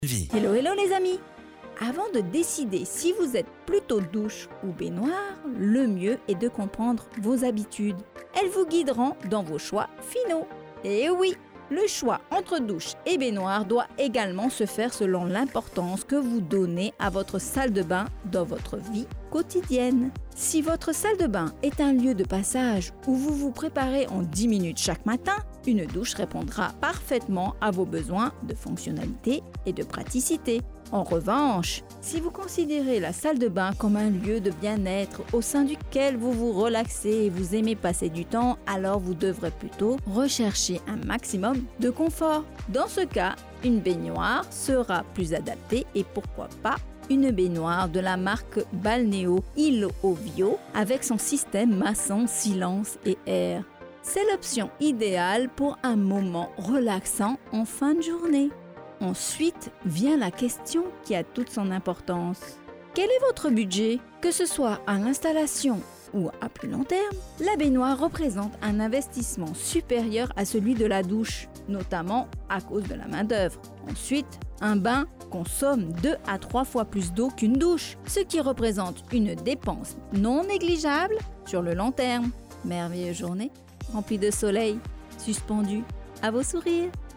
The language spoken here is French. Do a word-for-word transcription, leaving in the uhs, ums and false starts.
Vie. Hello, hello les amis! Avant de décider si vous êtes plutôt douche ou baignoire, le mieux est de comprendre vos habitudes. Elles vous guideront dans vos choix finaux. Et oui, le choix entre douche et baignoire doit également se faire selon l'importance que vous donnez à votre salle de bain dans votre vie quotidienne. Si votre salle de bain est un lieu de passage où vous vous préparez en dix minutes chaque matin, une douche répondra parfaitement à vos besoins de fonctionnalité et de praticité. En revanche, si vous considérez la salle de bain comme un lieu de bien-être au sein duquel vous vous relaxez et vous aimez passer du temps, alors vous devrez plutôt rechercher un maximum de confort. Dans ce cas, une baignoire sera plus adaptée et pourquoi pas une baignoire de la marque Balneo Il Ovio avec son système maçon silence et air. C'est l'option idéale pour un moment relaxant en fin de journée. Ensuite vient la question qui a toute son importance. Quel est votre budget? Que ce soit à l'installation ou à plus long terme, la baignoire représente un investissement supérieur à celui de la douche, notamment à cause de la main-d'œuvre. Ensuite, un bain consomme deux à trois fois plus d'eau qu'une douche, ce qui représente une dépense non négligeable sur le long terme. Merveilleuse journée, remplie de soleil, suspendue à vos sourires.